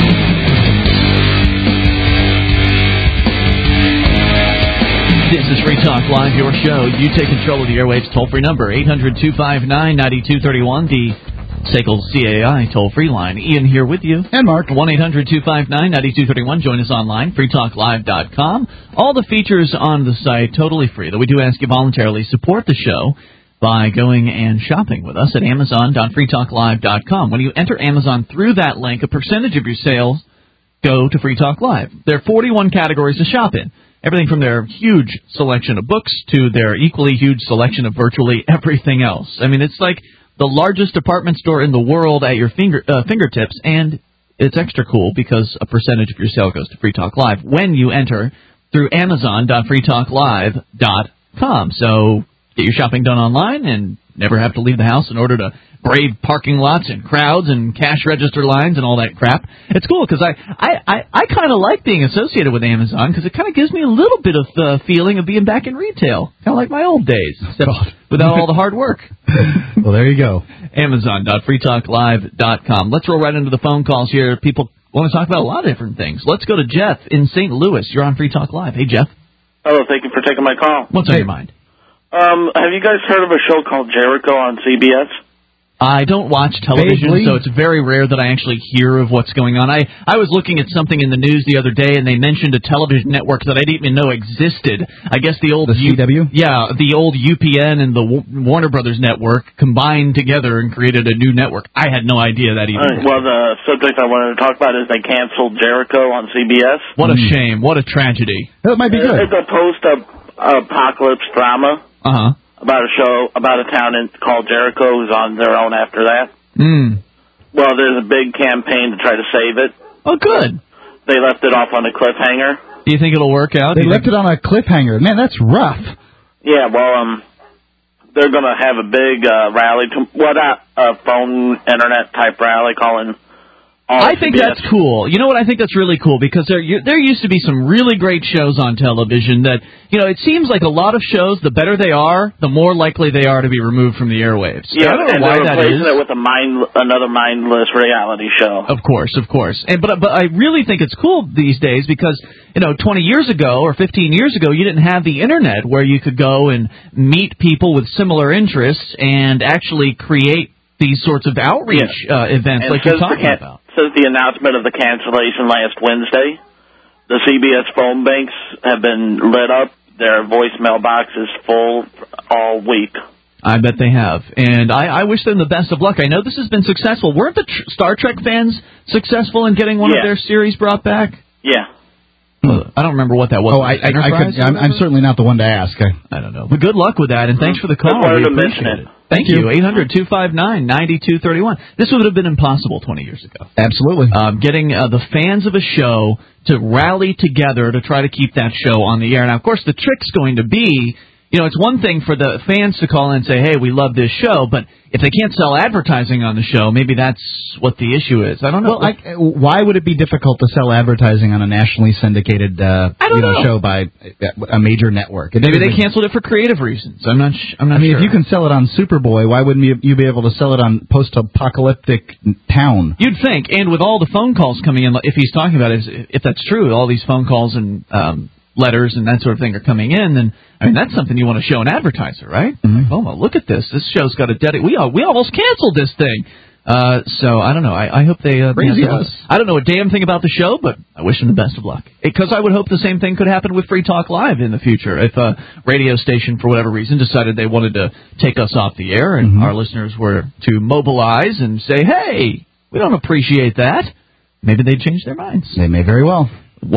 A: This is Free Talk Live, your show. You take control of the airwaves. Toll-free number, 800-259-9231. The SACL CAI toll-free line. Ian here with you.
B: And Mark.
A: 1-800-259-9231. Join us online, freetalklive.com. All the features on the site totally free, though we do ask you voluntarily support the show by going and shopping with us at amazon.freetalklive.com. When you enter Amazon through that link, a percentage of your sales go to Free Talk Live. There are 41 categories to shop in. Everything from their huge selection of books to their equally huge selection of virtually everything else. I mean, it's like the largest department store in the world at your fingertips, and it's extra cool because a percentage of your sale goes to Free Talk Live when you enter through Amazon.freetalklive.com. So get your shopping done online and never have to leave the house in order to brave parking lots and crowds and cash register lines and all that crap. It's cool because I kind of like being associated with Amazon because it kind of gives me a little bit of the feeling of being back in retail, kind of like my old days, without all the hard work.
B: Well, there you go.
A: Amazon.freetalklive.com. Let's roll right into the phone calls here. People want to talk about a lot of different things. Let's go to Jeff in St. Louis. You're on Free Talk Live. Hey, Jeff.
C: Hello, thank you for taking my call.
A: What's on your mind?
C: Have you guys heard of a show called Jericho on CBS?
A: I don't watch television, so it's very rare that I actually hear of what's going on. I was looking at something in the news the other day, and they mentioned a television network that I didn't even know existed. I guess the old
B: CW?
A: Yeah, the old UPN and the Warner Brothers network combined together and created a new network. I had no idea that even.
C: Well, the subject I wanted to talk about is they canceled Jericho on CBS.
A: What a shame. What a tragedy.
B: That might be good.
C: It's a post-apocalypse drama.
A: Uh-huh.
C: About a show about a town called Jericho who's on their own after that. Well, there's a big campaign to try to save it.
A: Oh, good.
C: They left it off on a cliffhanger.
A: Do you think it'll work out?
B: They left it on a cliffhanger. Man, that's rough.
C: Yeah, well, they're going to have a big rally, a phone, internet-type rally calling
A: I think that's cool. You know what? I think that's really cool because there used to be some really great shows on television that, you know, it seems like a lot of shows, the better they are, the more likely they are to be removed from the airwaves.
C: Yeah,
A: I don't know why that is.
C: It with another mindless reality show.
A: Of course. But I really think it's cool these days because, you know, 20 years ago or 15 years ago, you didn't have the Internet where you could go and meet people with similar interests and actually create these sorts of outreach events like you're talking about.
C: Since the announcement of the cancellation last Wednesday, the CBS phone banks have been lit up. Their voicemail box is full all week.
A: I bet they have. And I wish them the best of luck. I know this has been successful. Weren't the Star Trek fans successful in getting one of their series brought back?
C: Yeah.
A: I don't remember what that was.
B: I'm certainly not the one to ask.
A: I don't know. But good luck with that, and thanks for the call. We appreciate it. Thank you. 800-259-9231. This would have been impossible 20 years ago.
B: Absolutely.
A: Getting the fans of a show to rally together to try to keep that show on the air. Now, of course, the trick's going to be, it's one thing for the fans to call in and say, hey, we love this show, but if they can't sell advertising on the show, maybe that's what the issue is. I don't know.
B: Well, why would it be difficult to sell advertising on a nationally syndicated show by a major network?
A: Maybe they canceled it for creative reasons. I'm not sure.
B: If you can sell it on Superboy, why wouldn't you be able to sell it on post-apocalyptic town?
A: You'd think, and with all the phone calls coming in, if he's talking about it, if that's true, all these phone calls and letters and that sort of thing are coming in, then that's something you want to show an advertiser, right?
B: Mm-hmm.
A: Oh, well, look at this. This show's got a we almost canceled this thing. So I don't know. I hope they. I don't know a damn thing about the show, but I wish them the best of luck. Because I would hope the same thing could happen with Free Talk Live in the future. If a radio station, for whatever reason, decided they wanted to take us off the air, and our listeners were to mobilize and say, "Hey, we don't appreciate that," maybe they'd change their minds.
B: They may very well.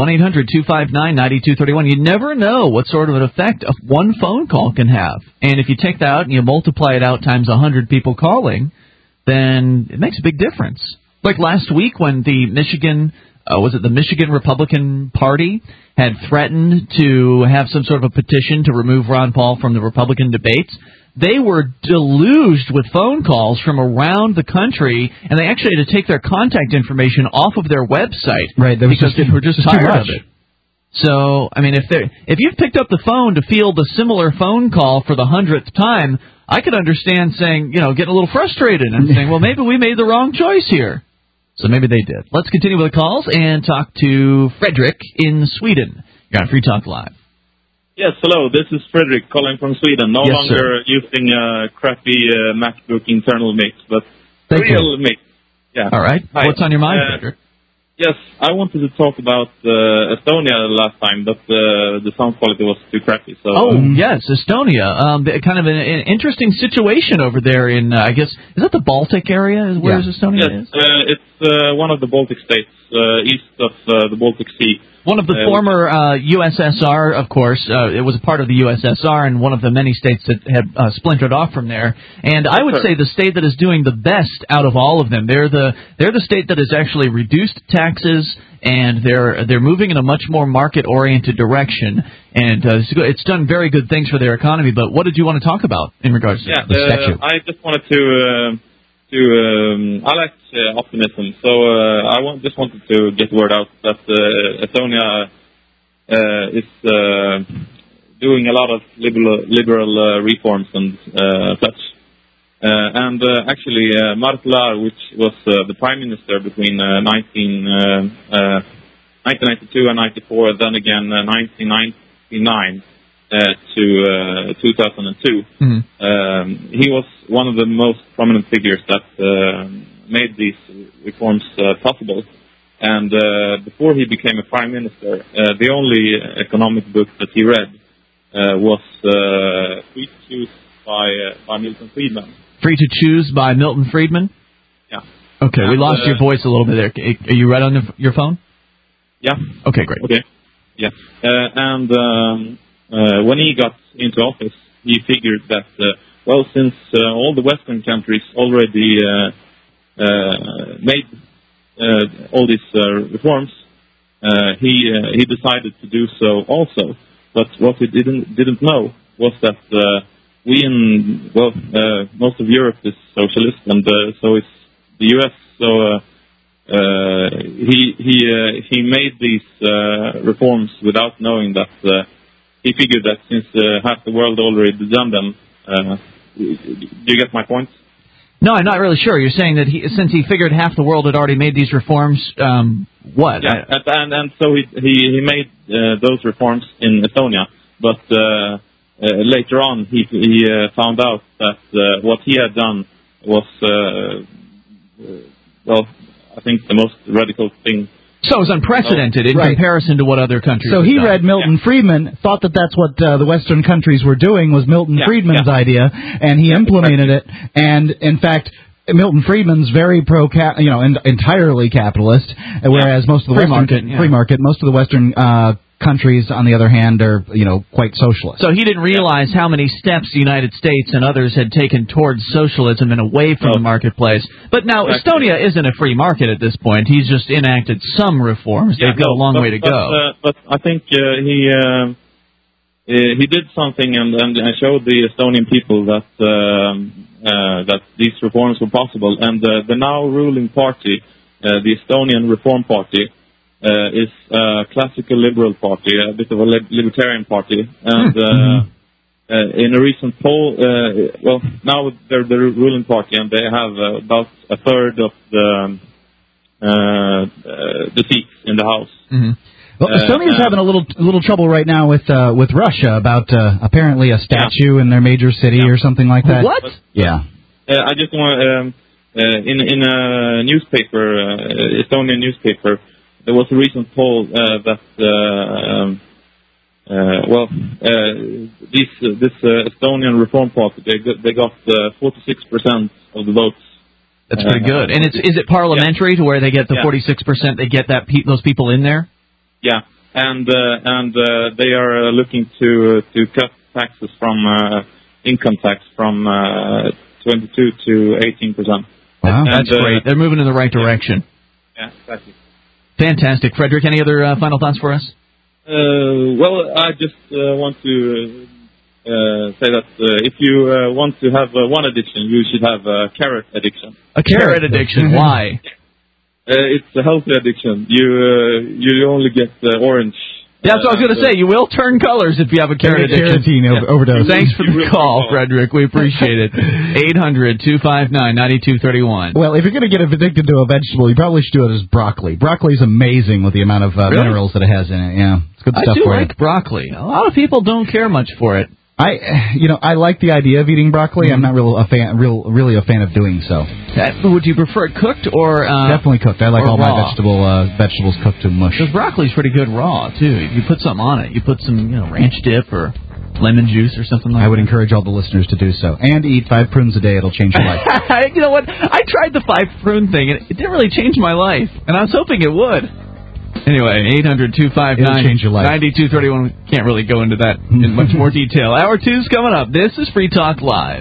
A: 1-800-259-9231. You never know what sort of an effect one phone call can have. And if you take that out and you multiply it out times 100 people calling, then it makes a big difference. Like last week when the Michigan Republican Party had threatened to have some sort of a petition to remove Ron Paul from the Republican debates, they were deluged with phone calls from around the country, and they actually had to take their contact information off of their website because they were just tired of it. So, if you've picked up the phone to field a similar phone call for the 100th time, I could understand saying, getting a little frustrated and saying, well, maybe we made the wrong choice here. So maybe they did. Let's continue with the calls and talk to Frederick in Sweden. You're on Free Talk Live.
D: Yes, hello. This is Frederick calling from Sweden. No longer using a crappy MacBook internal mix, but real mix. Yeah.
A: All right.
D: Hi.
A: What's on your mind, Frederick?
D: Yes, I wanted to talk about Estonia last time, but the sound quality was too crappy. So.
A: Yes, Estonia. Kind of an interesting situation over there in, I guess, is that the Baltic area? Where is Estonia?
D: Yes, it's one of the Baltic states, east of the Baltic Sea.
A: One of the former USSR, of course. It was a part of the USSR and one of the many states that had splintered off from there. And I would say the state that is doing the best out of all of them. They're the state that has actually reduced taxes, and they're moving in a much more market-oriented direction. And it's done very good things for their economy. But what did you want to talk about in regards to the statue?
D: I just wanted I like optimism, so I just wanted to get word out that Estonia is doing a lot of liberal reforms and such. And actually, Mart Laar, which was the prime minister between 1992 and 94, then again 1999 to 2002. He was one of the most prominent figures that made these reforms possible. And before he became a prime minister, the only economic book that he read was Free to Choose by Milton Friedman.
A: Free to Choose by Milton Friedman?
D: Yeah.
A: Okay, we lost your voice a little bit there. Are you right on your phone?
D: Yeah.
A: Okay, great.
D: Okay. Yeah. When he got into office, he figured that, since all the Western countries already made all these reforms, he decided to do so also. But what he didn't know was that most of Europe is socialist, and so is the U.S. So he made these reforms without knowing that. He figured that since half the world already done them. Do you get my point?
A: No, I'm not really sure. You're saying that since he figured half the world had already made these reforms, what?
D: Yeah, and so he made those reforms in Estonia, but later on he found out that what he had done was, I think the most radical thing.
A: So it was unprecedented in comparison to what other countries
B: So
A: have
B: he
A: done.
B: read Milton Friedman, thought that that's what the Western countries were doing, was Milton Friedman's idea, and he implemented it. And, in fact, Milton Friedman's very entirely capitalist, whereas most of the free market, most of the Western countries, on the other hand, are, quite socialist.
A: So he didn't realize how many steps the United States and others had taken towards socialism and away from the marketplace. But now Estonia isn't a free market at this point. He's just enacted some reforms. They've got a long way to go.
D: But I think he he did something and showed the Estonian people that that these reforms were possible. And the now ruling party, the Estonian Reform Party, is a classical liberal party, a bit of a libertarian party. And in a recent poll, well, now they're the ruling party, and they have about a third of the seats in the House.
B: Mm-hmm. Well, Estonia's having a little trouble right now with Russia about apparently a statue in their major city or something like that.
A: What?
B: Yeah.
D: I just want in a newspaper, Estonian newspaper, there was a recent poll that this Estonian Reform Party, they got 46% of the votes.
A: That's pretty good. And is it parliamentary to where they get the 46%? They get those people in there.
D: Yeah, and they are looking to cut taxes from income tax from 22 to 18%.
A: Wow, that's great. They're moving in the right direction.
D: Yeah, exactly.
A: Fantastic, Frederick. Any other final thoughts for us?
D: Well, I just want to say that if you want to have one addiction, you should have a carrot addiction.
A: A carrot addiction? Why?
D: It's a healthy addiction. You only get orange.
A: That's what I was going to say. You will turn colors if you have a carrot addiction.
B: Carotene overdose.
A: Thanks for the call, Frederick. We appreciate it. 800-259-9231.
B: Well, if you're going to get addicted to a vegetable, you probably should do it as broccoli. Broccoli's amazing with the amount of minerals that it has in it. Yeah, it's good stuff for you.
A: I do like broccoli. A lot of people don't care much for it.
B: I like the idea of eating broccoli. I'm not really a fan of doing so.
A: Would you prefer it cooked or
B: definitely cooked? I like all
A: raw?
B: My vegetables cooked to mush.
A: Because broccoli's pretty good raw too. If you put something on it, you put some ranch dip or lemon juice or something like that.
B: I would encourage all the listeners to do so, and eat 5 prunes a day. It'll change your life.
A: You know what? I tried the 5 prune thing, and it didn't really change my life, and I was hoping it would. Anyway, 800-259-9231. We can't really go into that in much more detail. Hour 2's coming up. This is Free Talk Live.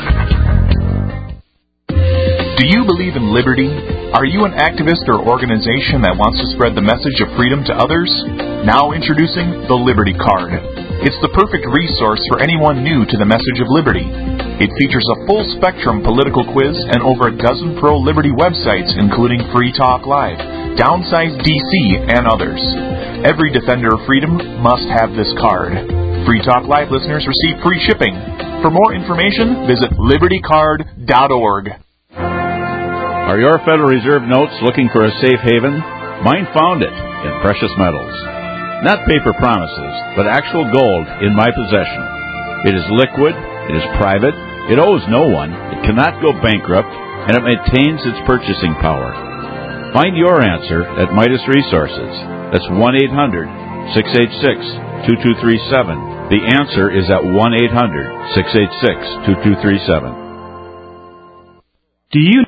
E: Do you believe in liberty? Are you an activist or organization that wants to spread the message of freedom to others? Now introducing the Liberty Card. It's the perfect resource for anyone new to the message of liberty. It features a full-spectrum political quiz and over a dozen pro-liberty websites, including Free Talk Live, Downsize DC, and others. Every defender of freedom must have this card. Free Talk Live listeners receive free shipping. For more information, visit libertycard.org.
F: Are your Federal Reserve notes looking for a safe haven? Mine found it in precious metals. Not paper promises, but actual gold in my possession. It is liquid, it is private, it owes no one, it cannot go bankrupt, and it maintains its purchasing power. Find your answer at Midas Resources. That's 1-800-686-2237. The answer is at 1-800-686-2237.
W: Do you